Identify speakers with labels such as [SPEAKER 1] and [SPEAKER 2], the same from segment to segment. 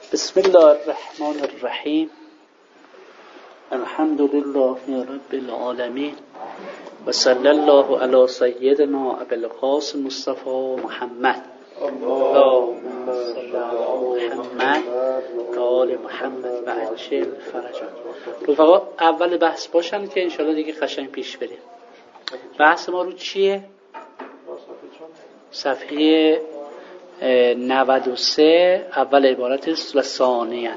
[SPEAKER 1] بسم الله الرحمن الرحیم. الحمد لله رب العالمین و صلی الله علی سیدنا ابی القاسم مصطفی محمد. اللهم صل علی محمد و آل محمد و عجل فرجهم. رفقا اول بحث باشن که انشالله دیگه قشنگ پیش بریم. بحث ما رو چیه؟ صفحه 93 اول عبارت و ثانیاً.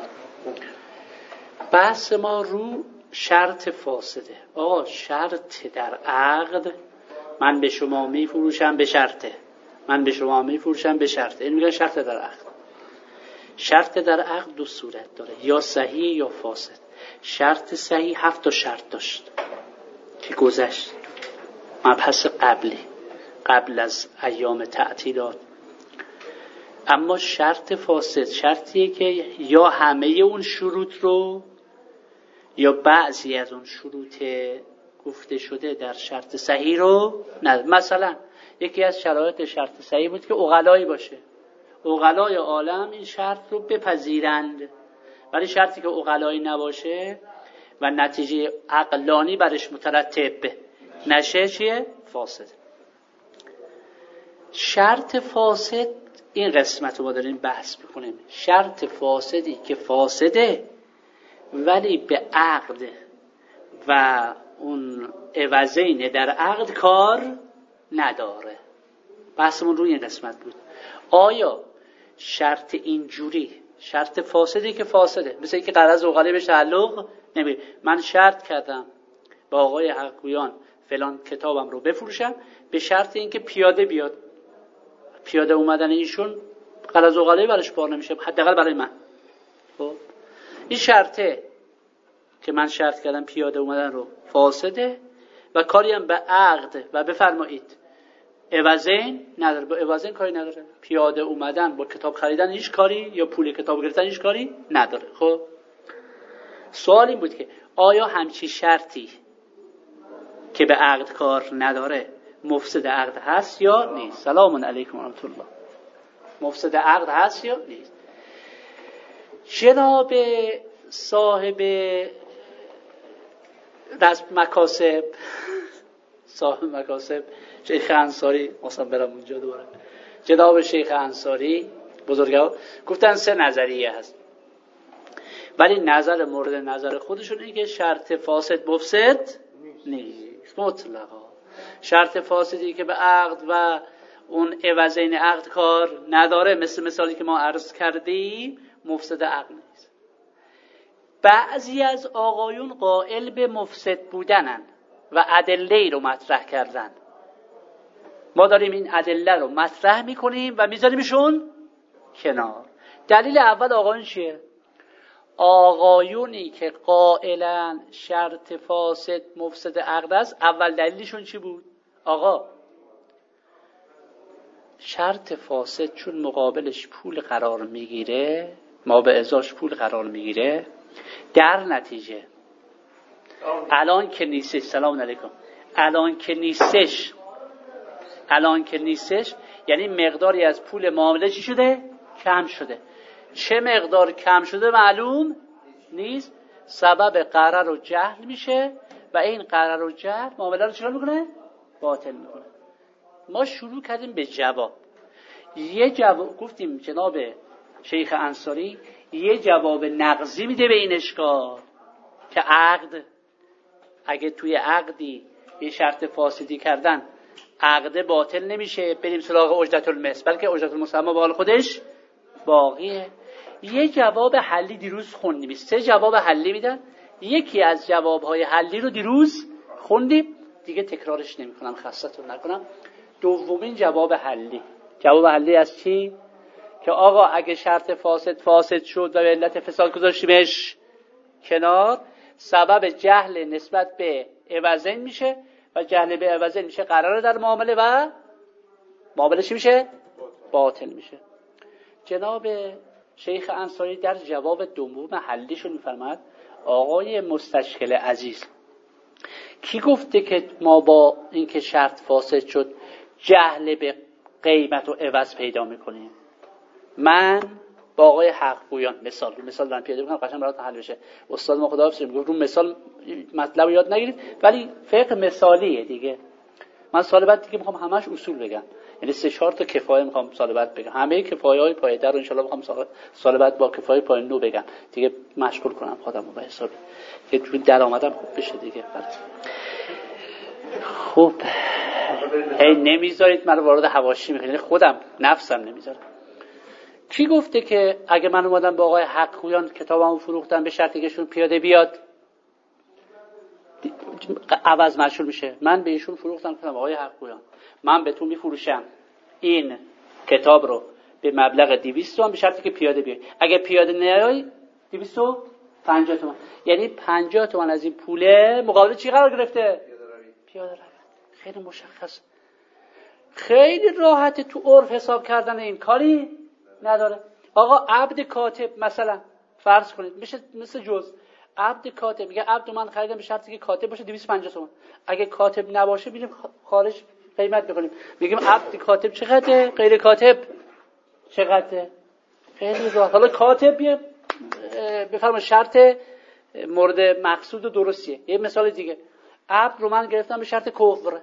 [SPEAKER 1] بحث ما رو شرط فاسده. آقا شرط در عقد، من به شما میفروشم به شرطه، من به شما میفروشم به شرطه. این میگن شرط در عقد. شرط در عقد دو صورت داره، یا صحیح یا فاسد. شرط صحیح 7 شرط داشت که گذشت مبحث قبل از ایام تعطیلات. اما شرط فاسد شرطیه که یا همه اون شروط رو یا بعضی از اون شروط گفته شده در شرط صحیح رو نداره. مثلا یکی از شرایط شرط صحیح بود که عقلایی باشه، عقلای عالم این شرط رو بپذیرند، ولی شرطی که عقلایی نباشه و نتیجه عقلانی برش مترتب نشه چیه؟ فاسد. شرط فاسد این قسمت رو ما داریم بحث میکنیم. شرط فاسدی که فاسده ولی به عقد و اون عوضین در عقد کار نداره. بحثمون روی این قسمت بود. آیا شرط اینجوری شرط فاسدی که فاسده، مثل اینکه قرض عقلی بهش تعلق نمیگیره. من شرط کردم با آقای حقگویان فلان کتابم رو بفروشم به شرط اینکه پیاده بیاد، پیاده اومدن ایشون قرض عقلی برش بار نمیشه، حداقل برای من. خب این شرطه که من شرط کردم پیاده اومدن رو فاسده و کاری هم به عقد و بفرمایید عوضین نداره. با عوضین کاری نداره. پیاده اومدن با کتاب خریدن هیچ کاری یا پول کتاب گرفتن هیچ کاری نداره. خب سوال این بود که آیا همچی شرطی که به عقد کار نداره مفسد عقد هست یا نیست؟ سلام علیکم و رحمت الله. مفسد عقد هست یا نیست؟ جناب صاحب مکاسب، صاحب مکاسب شیخ انصاری، مثلا برم اونجا دوباره، جناب شیخ انصاری بزرگوار گفتن 3 نظریه هست، ولی نظر مورد نظر خودشون اینه که شرط فاسد مفسد نیست مطلقا. شرط فاسدی که به عقد و اون عوضین عقد کار نداره، مثل مثالی که ما عرض کردیم، مفسد عقد نیست. بعضی از آقایون قائل به مفسد بودنن و ادله رو مطرح کردن. ما داریم این ادله رو مطرح میکنیم و میذاریمشون کنار. دلیل اول آقایون چیه؟ آقایونی که قائلن شرط فاسد مفسد عقد است، اول دلیلشون چی بود؟ آقا شرط فاسد چون مقابلش پول قرار میگیره، ما به ازاش پول قرار میگیره، در نتیجه الان که نیستش، سلام علیکم، الان که نیستش یعنی مقداری از پول معامله چی شده؟ کم شده. چه مقدار کم شده معلوم نیست. سبب قرار و جهل میشه و این قرار و جهل معامله رو چرا میکنه؟ باطل میکنه. ما شروع کردیم به جواب. یه جواب گفتیم جناب شیخ انصاری یه جواب نقضی میده به این اشکال که عقد، اگه توی عقدی یه شرط فاسدی کردن عقد باطل نمیشه، بریم سراغ اجرت المثل، بلکه اجرت المسمى به حال خودش باقیه. یه جواب حلی دیروز خوندیم، 3 جواب حلی میدن. یکی از جوابهای حلی رو دیروز خوندیم، دیگه تکرارش نمیکنم خستتون نکنم. دومین جواب حلی از چی؟ که آقا اگه شرط فاسد شد و به علت فساد گذاشتیمش کنار، سبب جهل نسبت به عوضین میشه و جهل به عوضین میشه قراره در معامله و معامله چی میشه؟ باطل میشه. جناب شیخ انصاری در جواب دوم حلیشون میفرماد آقای مستشکل عزیز، کی گفته که ما با اینکه شرط فاسد شد جهل به قیمت و عوض پیدا میکنیم؟ من با آقای حق گویان، مثال دارم پیاده می‌کنم قشنگ براتون حل بشه. استاد ما خداحافظ میگه رو مثال مطلب رو یاد نگیرید، ولی فقه مثالیه دیگه. من سال بعد دیگه میخوام همش اصول بگم، یعنی 3-4 تا کفایه میخوام سال بعد بگم، همه کفایه‌های پایه‌در رو ان شاءالله میخوام سال بعد با کفایه پایه نو بگم دیگه، مشغول کنم خودمو به حساب که تو درآمدم خوب بشه دیگه. خوب هی نمیذارید من وارد حواشی میکنید، خودم نفسم نمیذارم. کی گفته که اگه من اومدم با آقای حق گویان کتابمو فروختم به شرطی که ایشون پیاده بیاد عوض مشغول میشه؟ من به ایشون فروختم گفتم آقای حق گویان من به تو میفروشم این کتاب رو به مبلغ 200 تومان به شرطی که پیاده بیای، اگه پیاده نیای 250 تومان، یعنی 50 تومان از این پوله مقابل چی قرار گرفته؟ پیاده روی. خیلی مشخص، خیلی راحته تو عرف حساب کردن، این کاری نداره. آقا عبد کاتب مثلا فرض کنید میشه مثل جز عبد کاتب، میگه عبد من خریدم به شرطی که کاتب باشه 250 تومان، اگه کاتب نباشه میریم خارج قیمت میکنیم، میگیم عبد کاتب چقدره، غیر کاتب چقدره. خیلی راحت. حالا کاتب بفرما شرط مورد مقصود و درستیه. یه مثال دیگه، عبد رو من گرفتم به شرط کفر،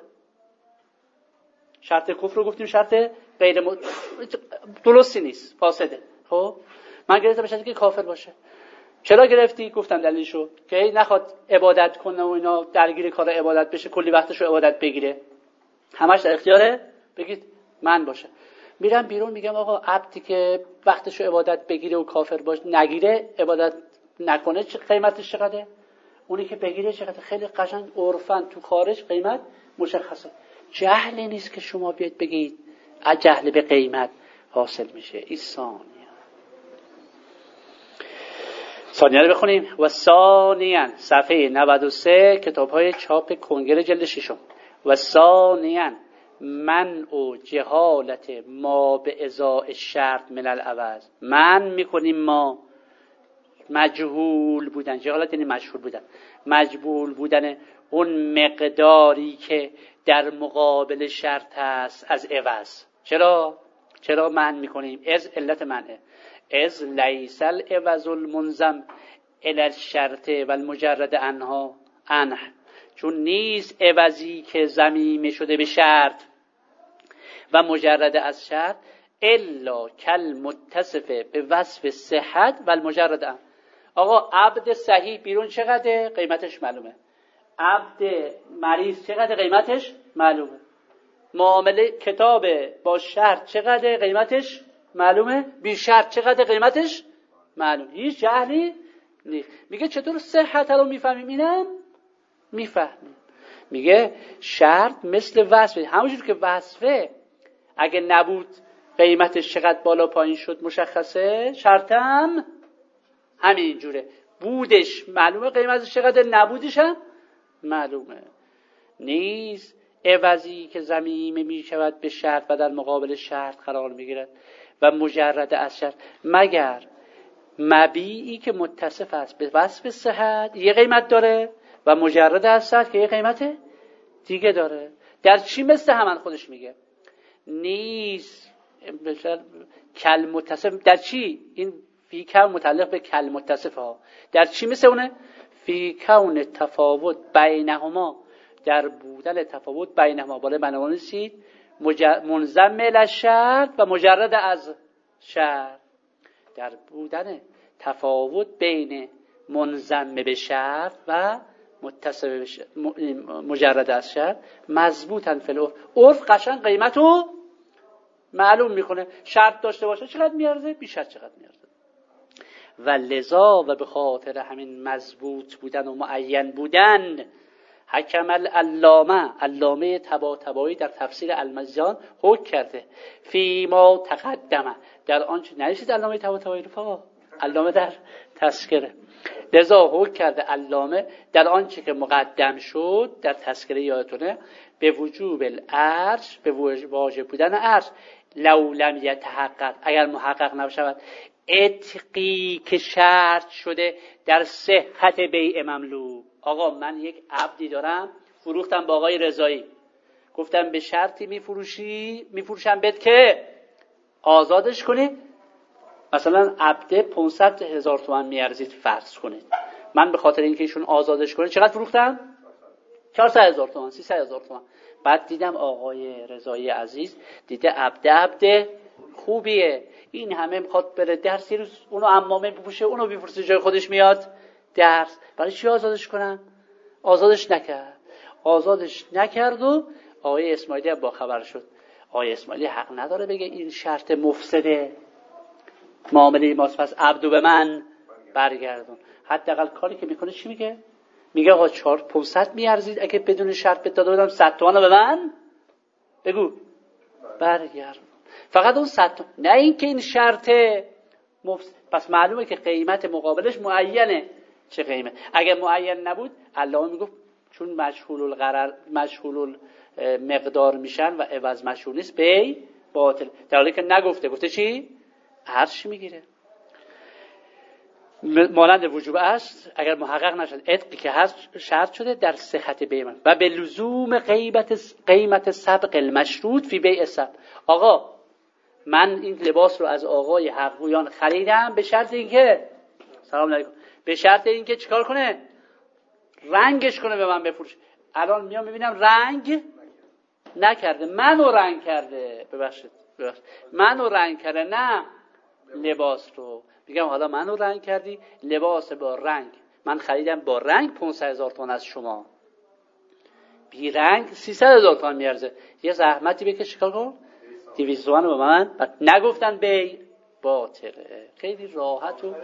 [SPEAKER 1] شرط کفر رو گفتیم شرط غیر درستی نیست، فاسده. خب من گرفتم به شرطی که کافر باشه. چرا گرفتی؟ گفتم دلیلشو که نخواد عبادت کنه و اینا درگیر کار عبادت بشه، کلی وقتشو عبادت بگیره، همش در اختیاره بگید من باشه. میرم بیرون میگم آقا عبدی که وقتشو عبادت بگیره و کافر باشه نگیره، عبادت نکنه چه قیمتش چقدره؟ اونی که بگیره چقدر؟ خیلی قشنگ عرفاً تو خارج قیمت مشخصه. جهل نیست که شما بیاید بگید جهل به قیمت حاصل میشه. این ثانیه رو بخونیم. و ثانیاً صفحه 93 کتاب‌های چاپ کنگره جلد 6. و ثانیاً منع جهالت ما به ازاء شرط من العوض. من میکنیم ما مجهول بودن، جهالت یعنی مجهول بودن، مجهول بودن اون مقداری که در مقابل شرط هست از عوض. چرا منع میکنیم؟ از علت منعه، از لیس العوض المنظم الی الشرط و المجرد عنه، چون نیست عوضی که ضمیم شده به شرط و مجرد از شرط الا کل متصف به وصف صحت و المجرد عنه. آقا عبد صحیح بیرون چقدره؟ قیمتش معلومه. عبد مریض چقدر؟ قیمتش معلومه. معامله کتاب با شرط چقدر؟ قیمتش معلومه. بی شرط چقدر؟ قیمتش معلومه. هیچ جهلی نیست. میگه چطور صحت رو میفهمیم؟ اینم میفهمیم. میگه شرط مثل وصفه، همونجور که وصفه اگه نبود قیمتش چقدر بالا پایین شد مشخصه، شرطم همین جوره، بودش معلومه قیمتش چقدر، نبودش هم معلومه. نیست عوضی که ضمیم می شود به شرط و در مقابل شرط قرار می گیرد و مجرد از شرط، مگر مبیعی که متصف است به وصف صحت یه قیمت داره و مجرد از شرط که یه قیمت دیگه داره. در چی مثل همان خودش میگه نیست کل متصف. در چی؟ این فی کون متعلق به کل متصف ها. در چی مثل اونه؟ فی کون تفاوت بینهما، در بودن تفاوت بینهما، بالا بنوان رسید منظم الشرط و مجرد از شرط، در بودن تفاوت بین منظم به شرط و متصف به شرط مجرد از شرط مضبوطن فی العرف. عرف قشنگ قیمتو معلوم میکنه، شرط داشته باشه چقدر میارزه، بی شرط چقدر میارزه. و لذا و به خاطر همین مضبوط بودن و معین بودن حکم علامه طباطبایی در تفسیر المزیان حکم کرده فی ما تقدمه، در آنچه نرسید علامه طباطبایی رفقا، علامه در تذکره، لذا حکم کرده علامه در آنچه که مقدم شد در تذکره، یادتونه، به وجوب العرش، به واجب بودن عرش، لو لم یتحقق، اگر محقق نشود اتقی که شرط شده در صحت بیع مملوک. آقا من یک عبدی دارم فروختم با آقای رضایی، گفتم به شرطی میفروشم بهت که آزادش کنی مثلا عبده 500,000 تومان میارزید فرض کنید، من به خاطر اینکه ایشون آزادش کنه چقدر فروختم؟ 400,000 تومان، 300,000 تومان. بعد دیدم آقای رضایی عزیز دیده عبده خوبیه، این همه میخواد بره درس، یه روز اونو عمامه بپوشه، اونو بفرسته جای خودش میاد درس، برای چی آزادش کنم؟ آزادش نکرد و آقای اسماعیلی با خبر شد. آقای اسماعیلی حق نداره بگه این شرط مفسده معامله ماست، پس عبدو به من برگردون. حداقل کاری که میکنه چی میگه؟ میگه آقا 500 میارزید، اگه بدون شرط بهت داده بودم 100 تومانو به من بگو برگردون. فقط اون 100 تومان، نه اینکه این شرط پس معلومه که قیمت مقابلش معینه. چه قیمت؟ اگه معین نبود الله میگفت چون مجهول مقدار میشن و عوض مجهول نیست بی باطل، در حالی که نگفته، گفته چی؟ عرش میگیره. مانند وجوب است اگر محقق نشد عتقی که هست شرط شده در صحت بیع و به لزوم قیمت سبق المشروط فی بیع سبق. آقا من این لباس رو از آقای حقویان خریدم به شرط اینکه سلام علیکم، به شرط اینکه چیکار کنه؟ رنگش کنه به من بفروشه. الان میام میبینم رنگ نکرده، منو رنگ کرده، ببخشید منو رنگ کرده، نه لباس رو. میگم حالا منو رنگ کردی، لباس با رنگ من خریدم با رنگ 500,000 تومان از شما، بی رنگ 300,000 تومان میارزه، یه زحمتی بکش چیکار کن 200 تومان رو به من. بعد نگفتن بی باطله، خیلی راحت و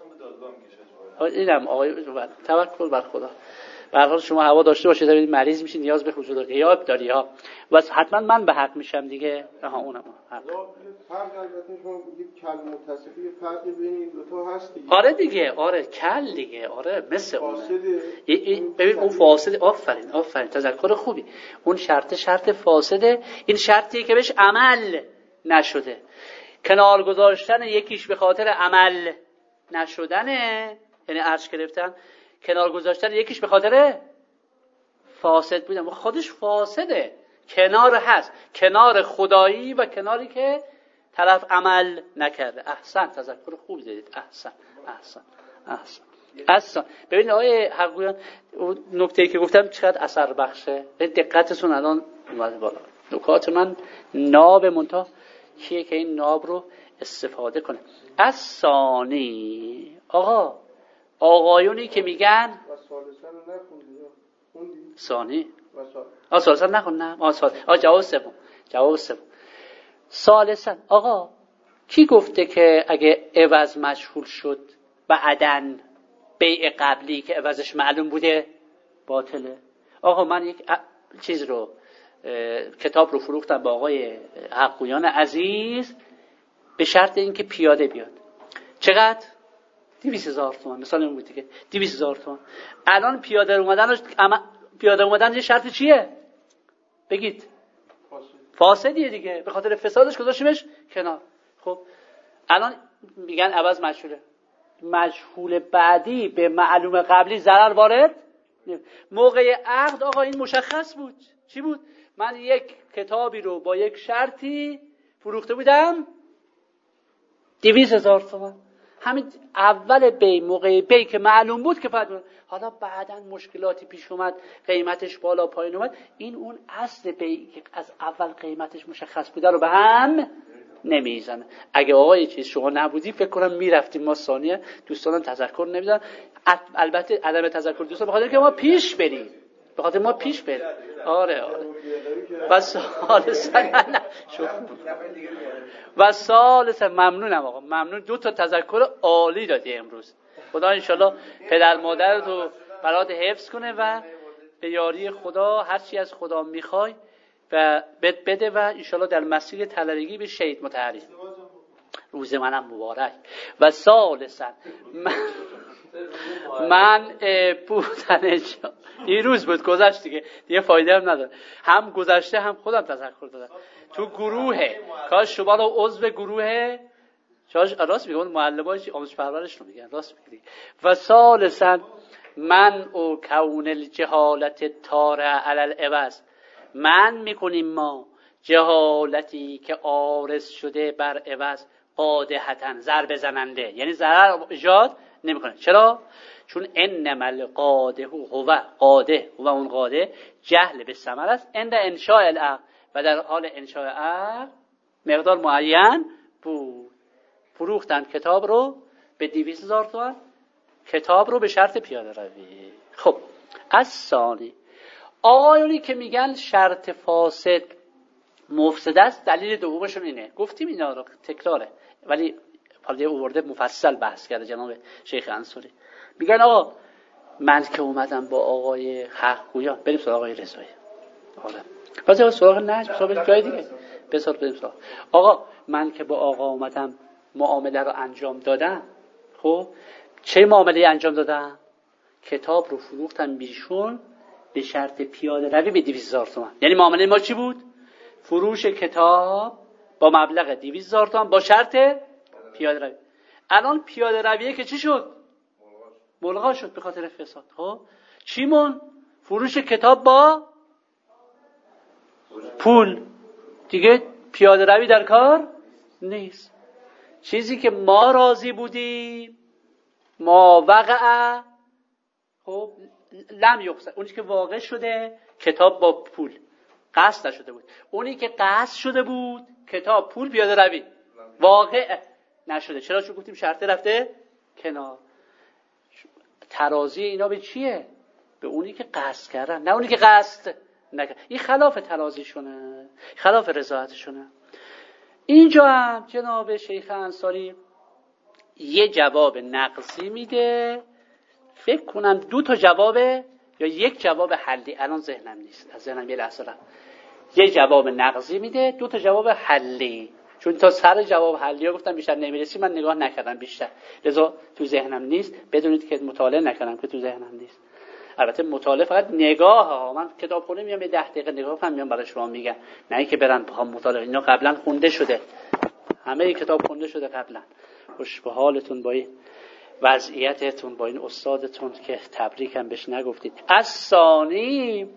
[SPEAKER 1] اینم آقای توکل بر خدا. به هر حال شما هوا داشته باشید، ببینید مریض میشین نیاز به حضور غیاب داری ها، واسه حتما من به حق میشم دیگه. اونم حق.
[SPEAKER 2] فرق البته شما یک کل متصفی یه فرقی بین این دو تا هست دیگه.
[SPEAKER 1] آره دیگه، آره کل دیگه، آره مثل اون. ببین اون فاسد، آفرین تذکر خوبی. اون شرط فاسده، این شرطیه که بهش عمل نشده. کنار گذاشتن یکیش به خاطر عمل نشدنه، یعنی عرض گرفتن کنار گذاشتن یکیش به خاطر فاسد بودن، خودش فاسده. کنار هست، کنار خدایی و کناری که طرف عمل نکرده. احسن، تذکر خوبی دادید. احسن. ببینید آقای حقویان اون نکته‌ای که گفتم چقدر اثر بخشه، دقتتون الان اومده بالا. نکات من ناب منتها کیه که این ناب رو استفاده کنه. از ثانی آقایونی که میگن ثانی ثالثا نخوندم. جواب سوم ثالثا آقا کی گفته که اگه عوض مجهول شد بعداً بیع قبلی که عوضش معلوم بوده باطله؟ آقا من یک چیز رو کتاب رو فروختم با آقای حقویان عزیز به شرط اینکه پیاده بیاد. چقدر؟ 200,000 تومان مثلا این بود دیگه، 200,000 تومان. الان پیاده اومدن یه شرط چیه؟ بگید. فاسدیه دیگه، به خاطر فسادش گذاشتیمش کنار. خب الان میگن عوض مجهول بعدی به معلوم قبلی ضرر وارد. موقع عقد آقا این مشخص بود. چی بود؟ من یک کتابی رو با یک شرطی فروخته بودم 200,000 تومان. همین اول بی، موقع بی که معلوم بود که فقط، حالا بعداً مشکلاتی پیش اومد، قیمتش بالا پایین اومد، این اون اصل بی که از اول قیمتش مشخص بوده رو به هم نمیزنه. اگه آقا یه چیز شما نبودی فکر کنم میرفتیم ما ثانیه، دوستانم تذکر نمیدن. البته عدم تذکر دوستان بخاطر که ما پیش بریم، آره و ثالثا ممنونم آقا، ممنون، 2 تا تذکر عالی دادی امروز. خدا انشالله پدر مادر رو برات حفظ کنه و به یاری خدا هر چی از خدا میخوای و بده و انشالله در مسیر طلبگی به شهید متحری. روز منم مبارک. و ثالثا من بودن این روز بود، گذشت دیگه فایده هم نداره. هم گذشته هم خودم تذکر دادم تو گروه، کاش شما رو عضو گروه راست میگم، معلماش آموزش پرورش رو میگن، راست میگی. و ثالثا من او کون الجهالت تاره علی العوض، من میکنیم ما جهالتی که عارض شده بر عوض قادحتن ضربه زننده، یعنی ضرر ایجاد نمیکنه. چرا؟ چون انما القادح هو قادح و اون قادح جهل به ثمر است عند انشاء العقد، و در حال انشاء عقد مقدار معین بود. فروختن کتاب رو به 200,000 تومان، کتاب رو به شرط پیاده روی. خب از ثانی آقایونی که میگن شرط فاسد مفسد است، دلیل دومشون اینه، گفتیم اینا رو تکراره ولی حالا آورده مفصل بحث کرده جناب شیخ انصاری. میگن آقا من که اومدم با آقای حق گویان، بریم سراغ آقای رضایی. آره واسه سراغ نجم سراغ جای دیگه بسات بریم سراغ. آقا من که با آقا اومدم معامله رو انجام دادم، خب چه معامله انجام دادم؟ کتاب رو فروختم بیشون به شرط پیاده روی به 200,000 تومان. یعنی معامله ما چی بود؟ فروش کتاب با مبلغ 200,000 تومان با شرط پیاده روی. الان پیاده رویه که چی شد؟ ملغا شد به خاطر فساد. خب چی مون؟ فروش کتاب با پول. دیگه پیاده روی در کار نیست. چیزی که ما راضی بودیم ما وقع، خب لم یقصد، اونی که واقع شده کتاب با پول، قصد نشده بود. اونی که قصد شده بود کتاب پول پیاده روی واقع نشده. چرا؟ چون گفتیم شرط رفته کنار. ترازی اینا به چیه؟ به اونی که قصد کردن، نه اونی که قصد نکرد. این خلاف ترازیشونه، خلاف رضایتشونه. اینجا هم جناب شیخ انصاری یه جواب نقضی میده، فکر کنم 2 تا جواب یا 1 جواب حلی، الان ذهنم نیست، از ذهنم یه لحظه رفت. یه جواب نقضی میده، 2 تا جواب حلی، چون تا سر جواب حلی ها گفتم بیشتر نمیرسی، من نگاه نکردم بیشتر، لذا تو ذهنم نیست. بدونید که مطالعه نکردم که تو ذهنم نیست. البته مطالعه فقط نگاه ها، من کتابخونه میام یه 10 دقیقه نگاه کنم میام برای شما میگم، نه اینکه برن با مطالعه. اینا قبلا خونده شده، همه کتاب خونده شده قبلا. خوش به حالتون با این وضعیتتون، با این استادتون که تبریکم بهش نگفتید. از ثانی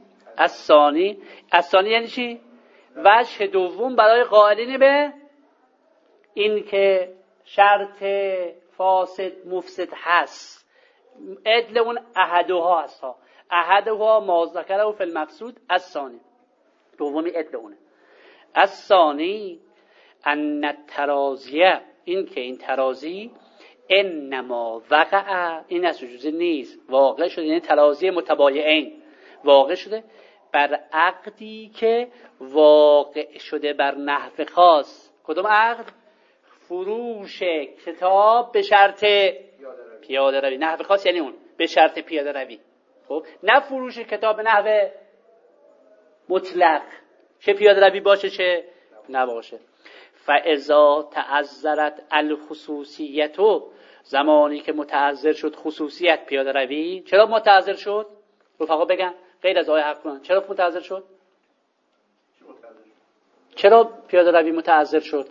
[SPEAKER 1] یعنی چی؟ وجه دوم برای قائلین به این که شرط فاسد مفسد هست، عدل اون احدها هست ها، احدها ما ذکره فی المقصود. از ثانی دومی عدل اونه. از ثانی ان الترازیه، این که این ترازی انما وقع، این از جزء نیست، واقع شده، یعنی ترازی متبایعین واقع شده بر عقدی که واقع شده بر نحو خاص. کدوم عقد؟ فروش کتاب به شرط پیاده روی. نحو خاص یعنی اون به شرط پیاده روی. خب نه فروش کتاب به نحو مطلق، چه پیاده روی باشه چه نباشه. فاذا تعذرت الخصوصیت، زمانی که متعذر شد خصوصیت پیاده روی. چرا متعذر شد؟ رفقا بگن غیر از آیه حق کنن. چرا متعذر شد؟ چرا پیاده روی متعذر شد؟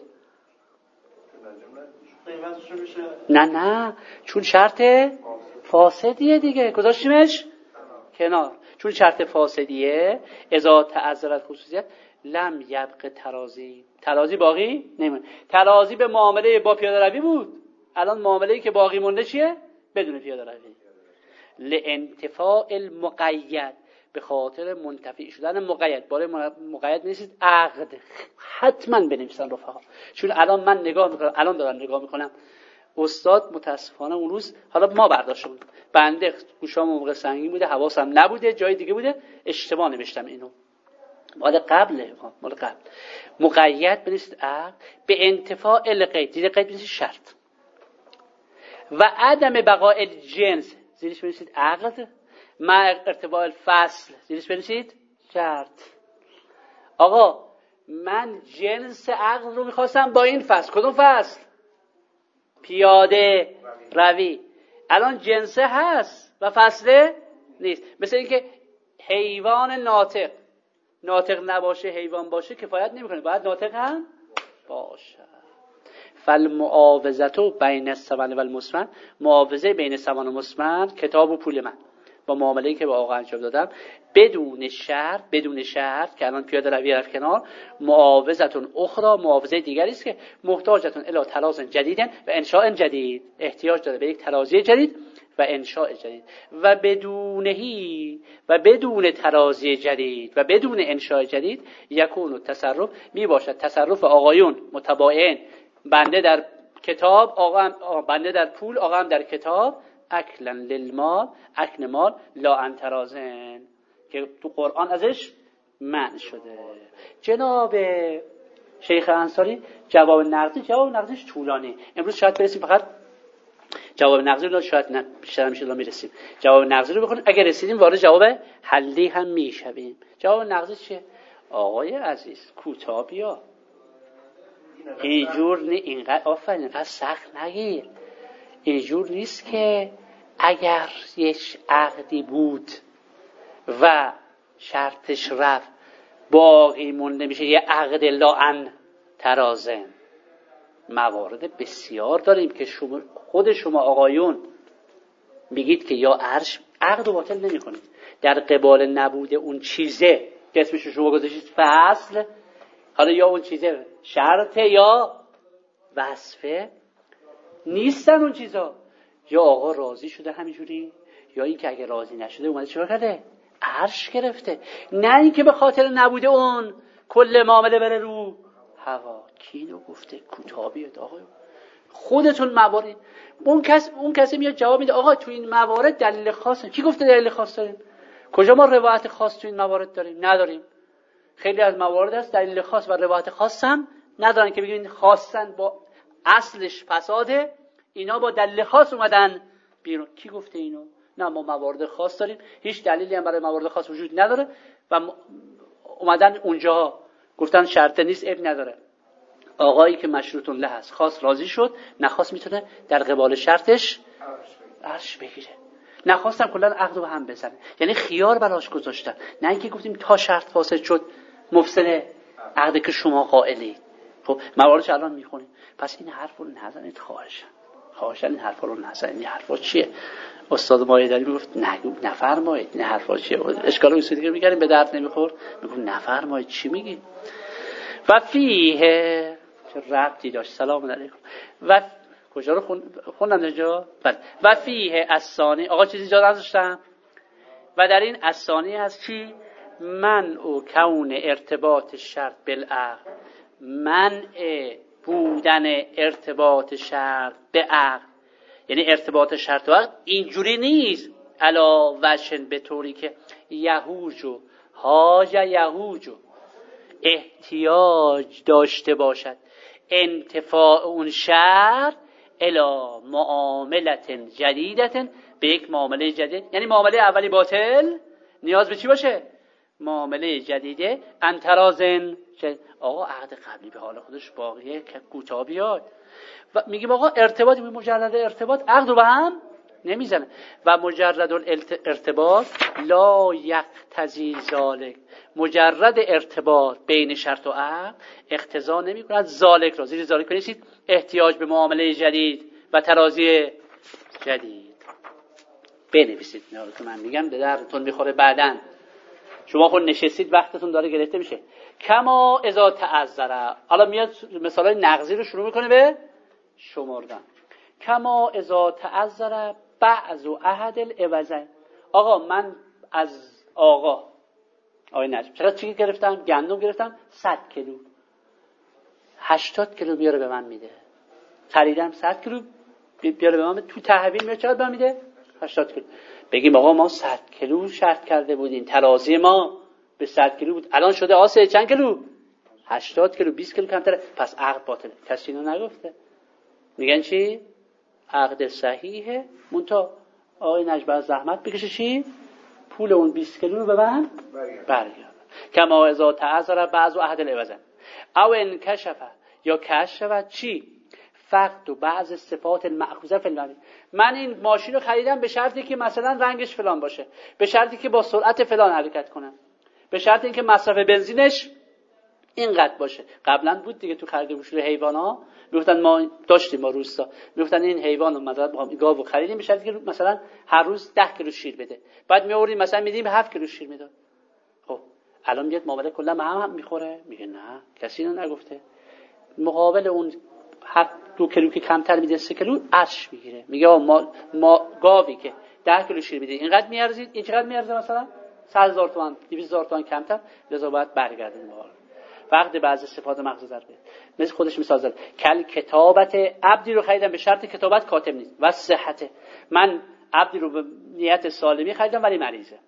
[SPEAKER 1] نه چون شرط فاسدیه دیگه، گذاشتیمش کنار. چون شرط فاسدیه، اذا تعذرت خصوصیت لم یبقى ترازی باقی نمیمونه. ترازی به معامله با پیاده روی بود، الان معامله‌ای که باقی مونده چیه؟ بدون پیاده روی. لانتفاء المقید، به خاطر منتفی شدن مقید. برای مقید نیست عقد، حتما بنویسن رفقا، چون الان من نگاه میکنم، الان دارم نگاه میکنم، استاد متاسفانه اون روز، حالا ما برداشت بود، بنده گوشام موقع سنگین بوده، حواسم نبوده، جای دیگه بوده، اشتباه نوشتم اینو. مال قبل مقید بنویسید عقد به انتفاع القید، زیر قید بنویسید شرط، و عدم بقاء الجنس زیرش بنویسید عقد، مع ارتباط الفصل زیرش بنویسید شرط. آقا من جنس عقد رو میخواستم با این فصل. کدوم فصل؟ پیاده روی. الان جنسه هست و فصله نیست. مثل اینکه حیوان ناطق نباشه حیوان باشه کفایت نمیکنه، باید ناطق هم باشه. فالمعاوضه بین الثمن و المثمن، معاوضه بین ثمن و مثمن کتاب و پول من. با معامله‌ای که با آقا انجام دادم بدون شرط که الان پیاده روی رفت کنار، معاوضتون اخرى، معاوضه دیگری است که محتاجتون الی تراز جدید و انشاء جدید، احتیاج داره به یک ترازی جدید و انشاء جدید، و بدون ترازی جدید و بدون انشاء جدید یکون تصرف می باشد تصرف آقایون متباین، بنده در کتاب، آقا بنده در پول، آقا هم در کتاب، اکلا للمال، اکل مال لا عن ترازن، که تو قرآن ازش منع شده. جناب شیخ انصاری جواب نقضیش طولانی، امروز شاید برسیم فقط جواب نقضی رو، شاید نه بیشتر میشه میرسیم جواب نقضی رو بخونیم، اگر رسیدیم وارد جواب حلی هم میشویم. جواب نقضی چیه؟ آقای عزیز کوتاه بیا، اینجور اینقدر آفرین اینقدر سخت نگیر. اینجور نیست که اگر یک عقدی بود و شرطش رفت باقی مونده میشه یه عقد لاعن ترازن. موارد بسیار داریم که خود شما آقایون میگید که یا عرش عقد رو باطل نمی کنید، در قبال نبوده اون چیزه که اسمش شما گذاشتید فصل، حالا یا اون چیزه شرطه یا وصفه، نیستن اون چیزا، یا آقا راضی شده همینجوری، یا این که اگه راضی نشده اومده چیکار کرده؟ عرش گرفته. نه این که به خاطر نبوده اون کل معامله بره رو هوا. کی اینو گفته؟ کوتاه بیاد آقا، خودتون موارد. اون کسی میاد جواب میده آقا تو این موارد دلیل خاصه. کی گفته دلیل خاص داریم؟ کجا ما روایت خاص تو این موارد داریم؟ نداریم. خیلی از موارد هست دلیل خاص و روایت خاص هم ندارن که بگیم خاصن با اصلش فساده، اینا با دلیل خاص اومدن بیرون. کی گفته اینو؟ نه، ما موارد خاص داریم، هیچ دلیلی هم برای موارد خاص وجود نداره و اومدن اونجا گفتن شرط نیست، اب نداره. آقایی که مشروط له هست خاص راضی شد، نخواست میتونه در قبال شرطش عرش بگیره، نخواستم کلا عقد رو هم بزنه، یعنی خیار براش گذاشتن. نه اینکه گفتیم تا شرط فاسد شد مفسد عقد که شما قائلید. خب مواردش الان میخونیم. پس این حرف رو نزنید خواهشاً این حرف رو نزنید. این حرفا چیه؟ استاد مایدری میگفت نفرمایید این حرفا چیه. اشکال اصولی که میگردیم به درد نمیخورد، میگفت نفرمایید چی میگی. و فیه چه ربطی داشت؟ سلام علیکم. و کجا رو خوندم اینجا؟ بله. و فیه الثانی، آقا چیزی جا نذاشتم. و در این الثانی هست چی؟ منع کون ارتباط شرط بالعقد، منع بودن ارتباط شرط به عقد. یعنی ارتباط شرط و عقد اینجوری نیست علا وجه، به طوری که یهوجو احتیاج داشته باشد انتفاع اون شرط الا معاملت جدیدت، به یک معامله جدید. یعنی معامله اولی باطل، نیاز به چی باشه؟ معامله جدیده انترازن. آقا عقد قبلی به حال خودش باقیه که کوتاه بیاد. و میگیم آقا ارتباط، مجرد ارتباط عقد رو به هم نمیزنه. و مجرد ارتباط لا یقتضی ذالک، مجرد ارتباط بین شرط و عقد اقتضا نمی کند ذالک را. زیر ذالک بنویسید احتیاج به معامله جدید و ترازی جدید بنویسید. نه که من میگم به درتون میخوره بعداً. شما خود نشستید وقتتون داره گرفته میشه. کما اذا تعذر، حالا میاد مثالای نقضی رو شروع میکنه به شمردن. کما اذا تعذر بعض احد العوضین. آقا من از آقای نجم چقدر چی گرفتم؟ گندم گرفتم 100 کیلو، 80 کیلو بیاره به من میده. خریدم 100 کیلو بیاره به من، تو تحویل میاد چقدر به من میده؟ 80 کیلو. بگیم آقا ما 100 کیلو شرط کرده بودیم، ترازی ما به 100 کیلو بود، الان شده آسه چند کیلو؟ 80 کیلو، 20 کیلو کمتره، پس عقد باطله. کسی اینو نگفته. میگن چی؟ عقد صحیحه، منتها آقای نجم از زحمت بکشه چی؟ پول اون 20 کیلو رو به من برگرد. کما اذا تعذر بعض احد العوضین او انکشف، یا کشف چی؟ فقط و بعض صفات المأخوذه فی المبیع. من این ماشین رو خریدم به شرطی که مثلا رنگش فلان باشه، به شرطی که با سرعت فلان حرکت کنم، به شرط اینکه مصرف بنزینش اینقدر باشه. قبلا بود دیگه تو خرید و فروش حیوانا میگفتن ما داشتیم ما روستا میگفتن این حیوان مثلا گاو خریدیم میشه که مثلا هر روز 10 کیلو شیر بده، بعد میآوردیم مثلا میدیم 7 کیلو شیر میداد. خب الان میاد معامله کلا هم میخوره؟ میگه نه کسی اینو نگفته. مقابل اون 2 کیلو که کمتر میده 3 کیلو ارش میگیره، میگه ما گاوی که 10 کیلو شیر میده اینقدر میارزید، این چقدر میارزه؟ مثلا 100,000 تومان 200,000 تومان کمتر، لذا باید برگردیم بار. وقت بعضی صفات مخصوص در بیاد مثل خودش مثال زد کل کتابت عبدی رو خریدم به شرط کتابت کاتب نیست و صحت. من عبدی رو به نیت سالمی خریدم ولی مریضه.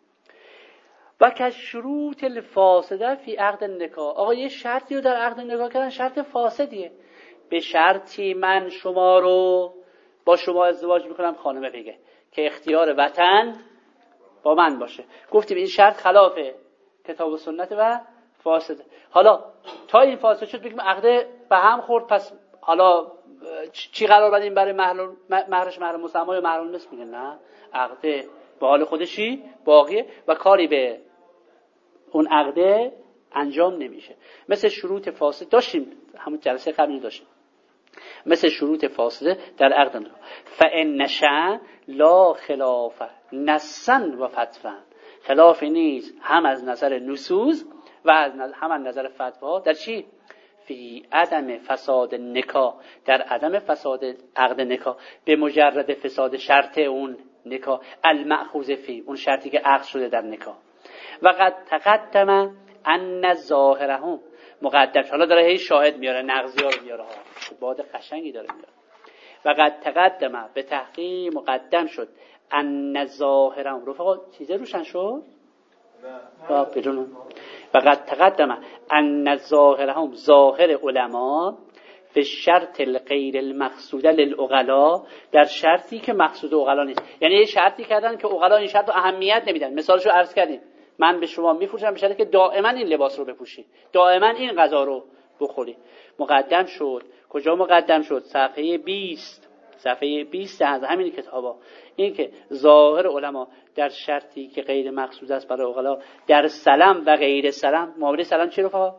[SPEAKER 1] و که شروط الفاسده فی عقد نکاح. آقا یه شرطی رو در عقد نکاح کردن شرط فاسدیه. به شرطی من شما رو با شما ازدواج میکنم خانمه بگه که اختیار وطن با من باشه. گفتیم این شرط خلاف کتاب و سنت و فاسده. حالا تا این فاسد شد بگیم عقد به هم خورد، پس حالا چی قرار بدیم برای مهرش مهر مسمى یا مهر المثل؟ میگه نه، عقد به حال خودشی باقیه و کاری به اون عقد انجام نمیشه. مثل شروط فاسد داشتیم همون جلسه قبلی داشتیم، مثل شروط فاسده در عقد نکاح. فإن نشأ لا خلاف نصا و فتوا. خلافی نیست هم از نظر نصوص و هم از نظر فتوا در چی؟ فی عدم فساد نکاح، در عدم فساد عقد نکاح به مجرد فساد شرط اون نکاح المأخوذ فی، اون شرطی که عقد شده در نکاح. و قد تقدم ان ظاهرهم مقدم. حالا داره هی شاهد میاره، نقضی‌ها رو میاره، باد قشنگی داره میاره. و قد تقدم به تحقیق مقدم شد ان ظاهرهم. رفقا چیزه روشن شد؟ نه بدون. و قد تقدم ان ظاهرهم، ظاهر علما به شرط الغیر المقصود للعقلا، در شرطی که مقصود عقلا نیست. یعنی یه شرطی کردن که عقلا این شرط رو اهمیت نمیدن. مثالشو عرض کردیم، من به شما میفروشم به شرطی که دائما این لباس رو بپوشی، دائما این غذا رو بخوری. مقدم شد. کجا مقدم شد؟ صفحه 20 از همین کتابا. این که ظاهر علما در شرطی که غیر مقصود است برای عقلا در سلام و غیر سلام. معامله سلام چی رفقا؟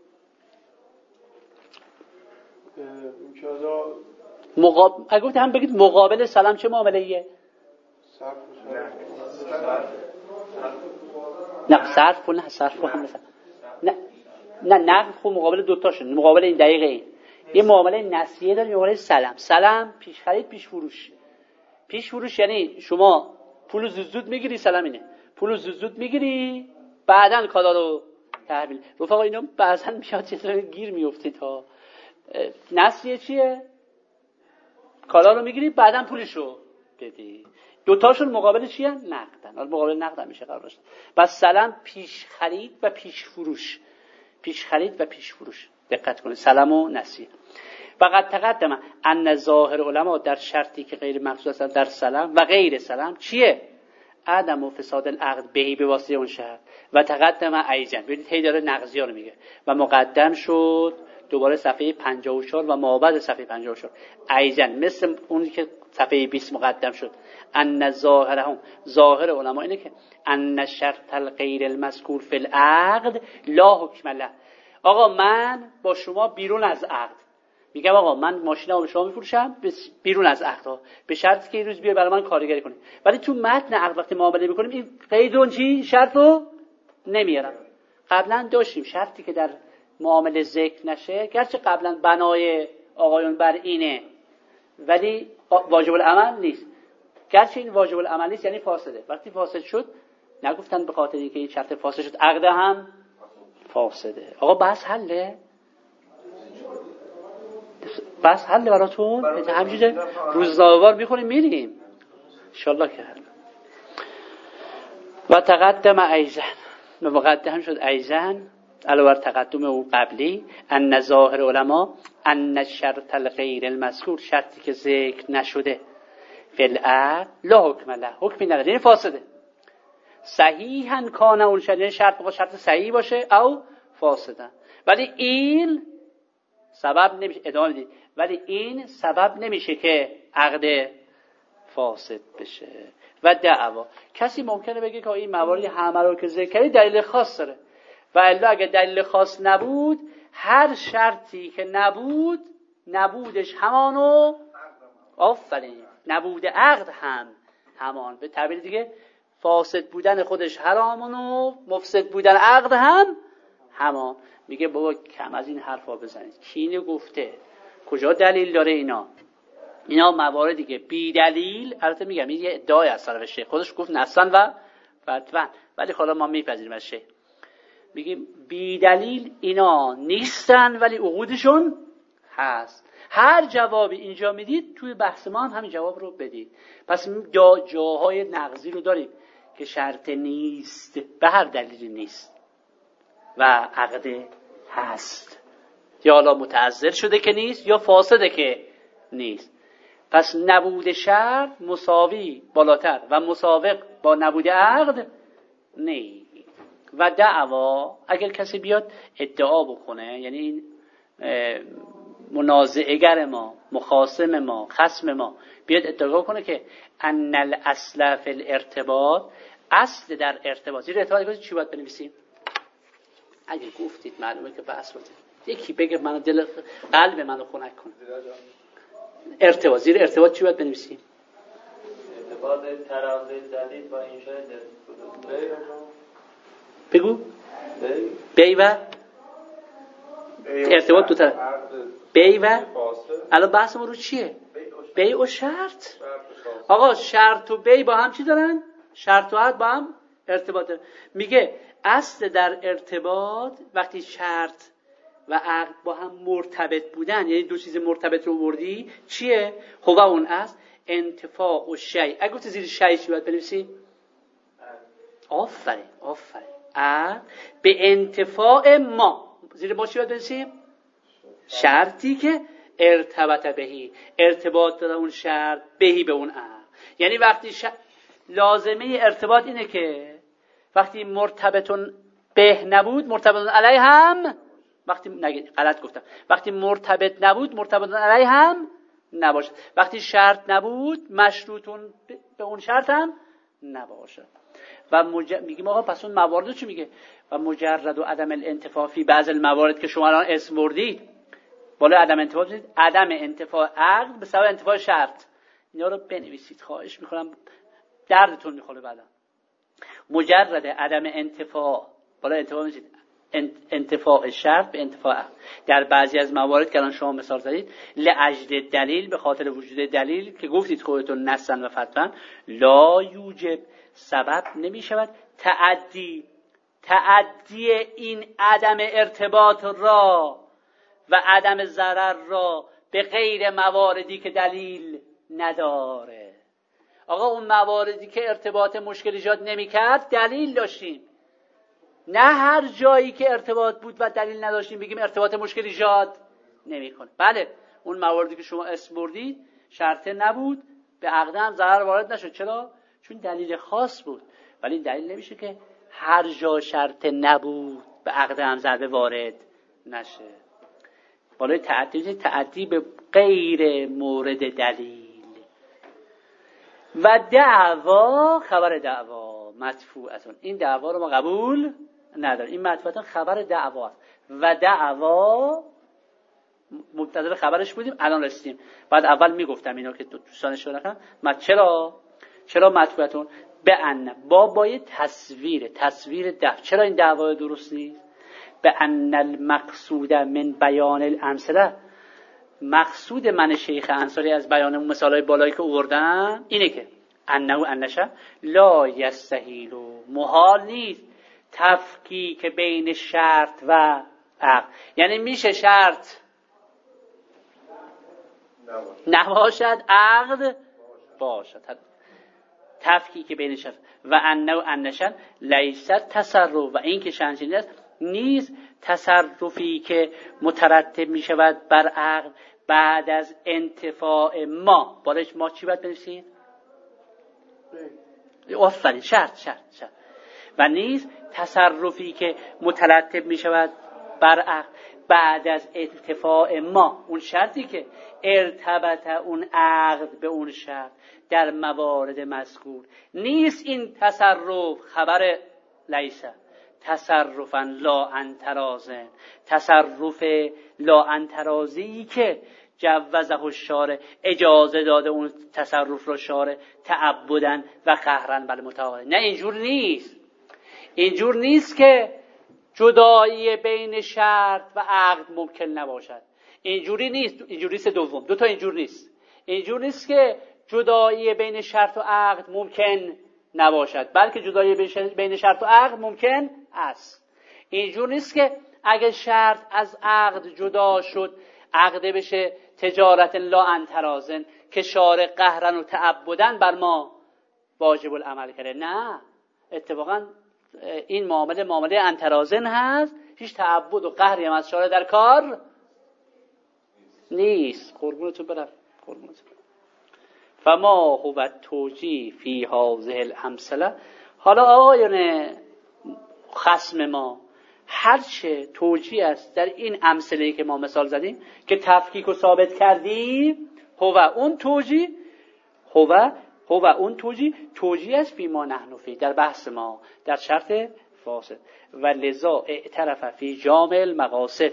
[SPEAKER 1] اگه گفت هم بگید مقابل سلام چه معامله ایه؟ نه صرف کن، نه صرف کن، نه نقد خود مقابل دوتاشون، مقابل این دقیقه این یه معامله نسیه داریم، معامله سلام پیش خرید پیش فروش. پیش فروش یعنی شما پول زود میگیری، سلام اینه پول زود میگیری بعدن کالا رو تحویل. رفقا اینو بعضن میاد یه گیر میافتید ها. نسیه چیه؟ کالا رو میگیری بعدن پولشو بدی. دوتاشون مقابل چیه؟ نقدن. حالا مقابل نقدن میشه قرار داشت. بس سلام پیش خرید و پیش فروش. پیش خرید و پیش فروش دقت کنید، سلام و نسیه. فقط تقدم ان ظاهر علما در شرطی که غیر مقصود است در سلام و غیر سلام چیه؟ عدم و فساد العقد بهی به واسطه اون شرط. و تقدم ایزن، ببینید هی داره نقضی‌ها رو میگه. و مقدم شد دوباره صفحه 54 و مابعد صفحه 54 ایزن، مثل اونی که صفحه 20 مقدم شد. ان ظاهرهم، ظاهر علما اینه که ان شرط الغیر المذکور فی العقد لا حکم له. آقا من با شما بیرون از عقد میگم آقا من ماشینمو به شما میفروشم بیرون از عقد به شرطی که این روز بیای برای من کارگری کنی، ولی تو متن عقد وقتی معامله میکنیم این قید اون چی شرطو نمیارم. قبلا داشتیم شرطی که در معامله ذکر نشه، گرچه قبلا بنای آقایون بر اینه ولی واجب العمل نیست. گرچه این واجب العمل نیست یعنی فاسده. وقتی فاسد شد نگفتن به خاطر اینکه این شرط فاسد شد عقد هم فاسده. آقا بس حله؟ بس حله براتون؟ همینجوری روزنامه‌وار میخونیم میریم انشالله که حل. و تقدم ایزن، مقدم شد ایزن علاوه بر تقدم او قبلی ان ظاهر علما ان شرط الغیر المذکور، شرطی که ذکر نشده فی العقد لا حکم له، حکمی نداره یعنی فاسده. صحیحاً کان اون شرط بخواد شرط صحیح باشه او فاسده، ولی این سبب نمیشه ادامه بدید، ولی این سبب نمیشه که عقد فاسد بشه. و دعوا، کسی ممکنه بگه که این موارد همه رو که ذکر کردی دلیل خاص داره و الا اگه دلیل خاص نبود هر شرطی که نبودش همانو، آفرین، نبود عقد هم همان. به تعبیر دیگه فاسد بودن خودش حرامون و مفسد بودن عقد هم همان. میگه بابا کم از این حرفا بزنید. کی اینو گفته؟ کجا دلیل داره اینا مواردی که بی دلیل، البته میگم این یه ادعای از طرف شیخ، خودش گفت نصا و فتوا، ولی حالا ما میپذیریم از شیخ، میگیم بی دلیل اینا نیستن ولی عقودشون هست. هر جوابی اینجا میدید توی بحث ما هم همین جواب رو بدید. پس جاهای نقضی رو داریم که شرط نیست، به هر دلیلی نیست و عقد هست، یا حالا متعذر شده که نیست یا فاسده که نیست. پس نبود شرط مساوی بالاتر و مسابق با نبود عقد نیست. و دعوا، اگر کسی بیاد ادعا بکنه، یعنی این منازعه‌گر ما، مخاصم ما، خصم ما بیاد ادعا کنه که ان الاصل فی الارتباط، اصل در ارتباط، زیر ارتباط چی باید بنویسیم؟ اگه گفتید معلومه که بحث بوده. یکی بگه منو دل قلب منو خنک کن. ارتباط، زیر ارتباط چی باید بنویسیم؟
[SPEAKER 3] ارتباط تراضی دلیل با انشاء دلیل.
[SPEAKER 1] بگو. بی و ارتباط دو طرف. بی و الان بحثمون رو چیه؟ بی و شرط. آقا شرط و بی با هم چی دارن؟ شرط و عقد با هم ارتباط دارن. میگه اصل در ارتباط وقتی شرط و عقد با هم مرتبط بودن، یعنی دو چیز مرتبط رو بردی، چیه؟ خب اون اصل انتفاع و شیء. اگه گفت زیر شیء چی باید بنویسی؟ آفرین. به انتفاع ما، زیر ما چی باید بنویسیم؟ شرطی که ارتبط بهی، ارتباط داره اون شرط بهی به اون عقد. یعنی وقتی لازمه ارتباط اینه که وقتی مرتبطون به نبود مرتبطون علیه هم، وقتی غلط گفتم، وقتی مرتبط نبود مرتبطون علیه هم نباشه، وقتی شرط نبود مشروطون به اون شرط هم نباشه. و میگیم آقا پس اون موارد چی میگه؟ و مجرد و عدم الانتفاع فی بعض الموارد که شما الان اسم بردید، بالا عدم انتفاع بزنید، عدم انتفاع عقد به سبب انتفاع شرط. اینا رو بنویسید خواهش میکنم، دردتون میخوره بعدا. مجرد عدم انتفاع، بالا انتفاع بزنید، انتفاع شرط به انتفاع عقد در بعضی از موارد که الان شما مثال زدید، لاجل دلیل، به خاطر وجود دلیل که گفتید خودتون نصا و فتوا، لا یوجب، سبب نمی شود تعدی این عدم ارتباط را و عدم ضرر را به غیر مواردی که دلیل نداره. آقا اون مواردی که ارتباط مشکل ایجاد نمی کرد دلیل داشتیم، نه هر جایی که ارتباط بود و دلیل نداشتیم بگیم ارتباط مشکل ایجاد نمی کنه. بله اون مواردی که شما اسم بردید شرطه نبود، به عقد هم ضرر وارد نشد. چرا؟ چون دلیل خاص بود. ولی دلیل نمیشه که هر جا شرط نبود به عقد هم ضرر وارد نشه. بالای تعدی به غیر مورد دلیل. و دعوا، خبر دعوا مدفوعتون، این دعوا رو ما قبول نداریم، این مدفوعتون خبر دعوا و دعوا مبتدا خبرش بودیم، الان رسیدیم. بعد اول میگفتم اینو که دوستان اشاره کنن. چرا مدفوعتون به ان با تصویر دفع. چرا این دعوا درست نیست؟ به ان المقصود من بیان الامثله، مقصود من شیخ انصاری از بیان اون مثالای بالایی که آوردم اینه که انشه لا یستحیل، محال نیست تفکیک بین شرط و عقد. یعنی میشه شرط نباشد عقد باشد، تفکیک بین شرط و انشه لیست تصرف، و این که شنجینی است نیز تصرفی که مترتب می شود بر عقد بعد از انتفاع ما. بالش ما چی باید بنویسید؟ آفرین، شرط. و نیز تصرفی که مترتب می شود بر عقد بعد از انتفاع ما، اون شرطی که ارتبط اون عقد به اون شرط در موارد مذکور نیست. این تصرف خبر لیسه، تصرفا لا انترازن، تصرف لا انترازی که جوزه الشارع، اجازه داده اون تصرف رو شارع، تعبدن و قهرن بل متعال. نه اینجور نیست. اینجور نیست که جدایی بین شرط و عقد ممکن نباشد. اینجوری نیست. اینجوری است. دوم دو تا اینجور نیست. اینجور نیست که جدایی بین شرط و عقد ممکن نباشد، بلکه جدایی بین شرط و عقد ممکن است. اینجور نیست که اگه شرط از عقد جدا شد عقد بشه تجارت لا انترازن که شارع قهرن و تعبدن بر ما واجب العمل کرده. نه، اتفاقا این معامله انترازن هست، هیچ تعبد و قهری هم از شارع در کار نیست. قربونتون برم. فما هو التوجیه فی هذه الامثله. حالا آقایان خصم ما، هرچه توجیه است در این امثله که ما مثال زدیم که تفکیک رو ثابت کردیم، هو اون توجیه است فی ما نحن فی، در بحث ما در شرط فاسد. و لذا اعترف فی جامع المقاصد،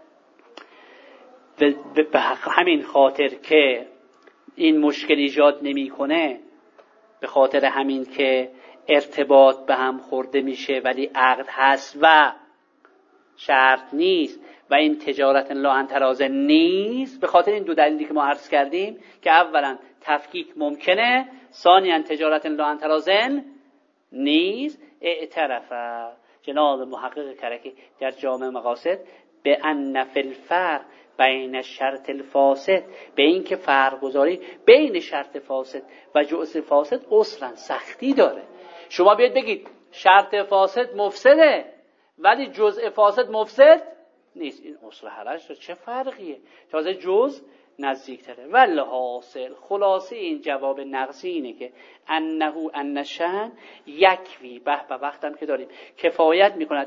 [SPEAKER 1] به همین خاطر که این مشکل ایجاد نمی‌کنه، به خاطر همین که ارتباط به هم خورده میشه ولی عقد هست و شرط نیست و این تجارت لا انترازن نیست، به خاطر این دو دلیلی که ما عرض کردیم که اولا تفکیک ممکنه، ثانیاً تجارت لا انترازن نیست، اعترف جناب محقق کرکی در جامع مقاصد به ان فی الفرق بین شرط الفاسد، به این که فرق گذاری بین شرط فاسد و جزء فاسد اصلا سختی داره. شما بیاید بگید شرط فاسد مفسده ولی جزء فاسد مفسد نیست، این اصل حرج چه فرقیه؟ تازه جزء نزدیکتره. ولی حاصل خلاصه این جواب نقصی اینه که ان شأن یکوی به وقتم که داریم کفایت میکند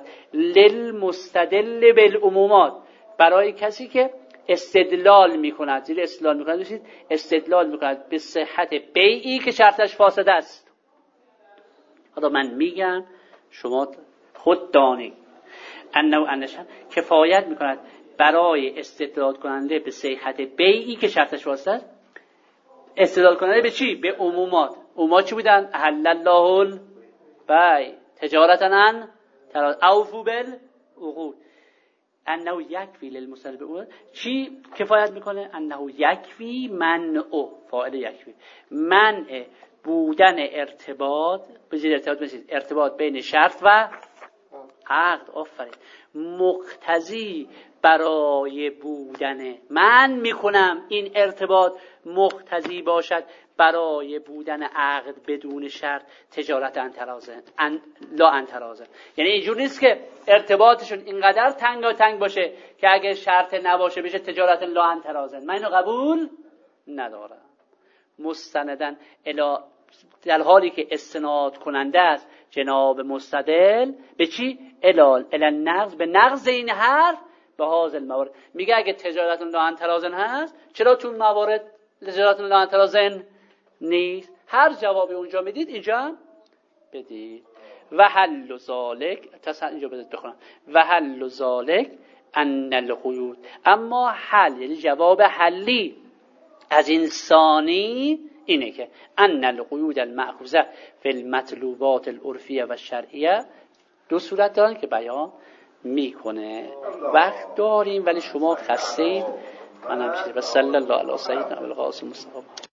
[SPEAKER 1] للمستدل بالعمومات، برای کسی که استدلال میکند، زیر استدلال میکند بشید استدلال میکند به صحت بیعی که شرطش فاسد است. حالا من میگم شما خود دانید انشان کفایت میکند برای استدلال کننده به صحت بیعی که شرطش فاسد است. استدلال کننده به چی؟ به عمومات. عمومات چی بودن؟ احل الله البیع تجارتن اوفوا بالعقود. انه یکفی للمستدل چی کفایت میکنه؟ انه یکفی منع، فاعل یکفی، منع بودن ارتباط، بجید ارتباط بین شرط و عقد. آفرین. مقتضی برای بودن، من میکنم این ارتباط مقتضی باشد برای بودن عقد بدون شرط، تجارت لا انترازن. یعنی اینجور نیست که ارتباطشون اینقدر تنگ باشه که اگه شرط نباشه بشه تجارت لا انترازن. من اینو قبول ندارم. مستندن در حالی که استناد کننده است جناب مستدل به چی؟ النقض، به نقض این حرف به هذا الموارد. میگه اگه تجارت لا انترازن هست چرا تو موارد تجارت لا انترازن نیست؟ هر جوابی اونجا میدید اینجا بدید. و حل ذالک، اینجا بدید بخونم، و حل ذالک ان القیود، اما حل یعنی جواب حلی از این ثانی اینه که ان القیود المأخوذه فی المطلوبات العرفیه و شرعیه دو صورت دارن که بیان میکنه. وقت داریم ولی شما خستید، منم چیزی. و صلی الله علی سیدنا القاسم مصطفی.